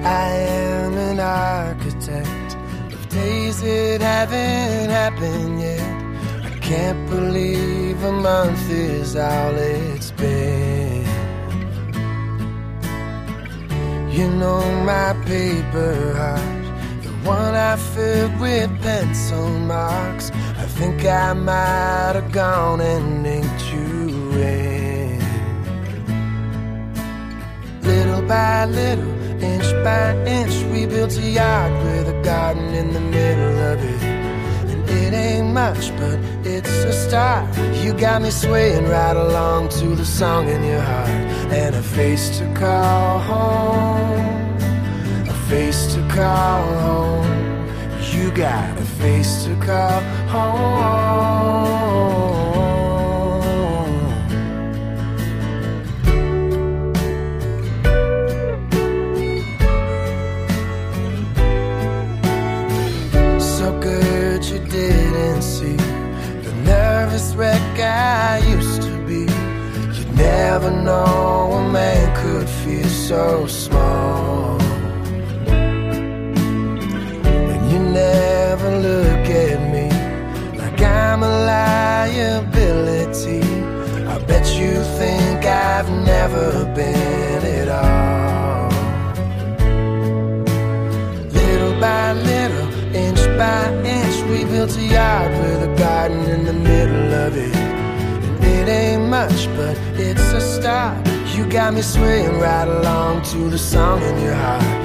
I am an architect of days that haven't happened yet. I can't believe a month is all it's been. You know my paper heart, the one I filled with pencil marks. I think I might have gone and inked you in. Little by little, inch by inch, we built a yard with a garden in the middle of it. And it ain't much, but it's a start. You got me swaying right along to the song in your heart. And a face to call home, a face to call home. You got a face to call home. You didn't see the nervous wreck I used to be. You'd never know a man could feel so small. And you never look at me like I'm a liability. I bet you think I've never been at all. Little by little, inch by inch, we built a yard with a garden in the middle of it. And it ain't much, but it's a start. You got me swaying right along to the song in your heart.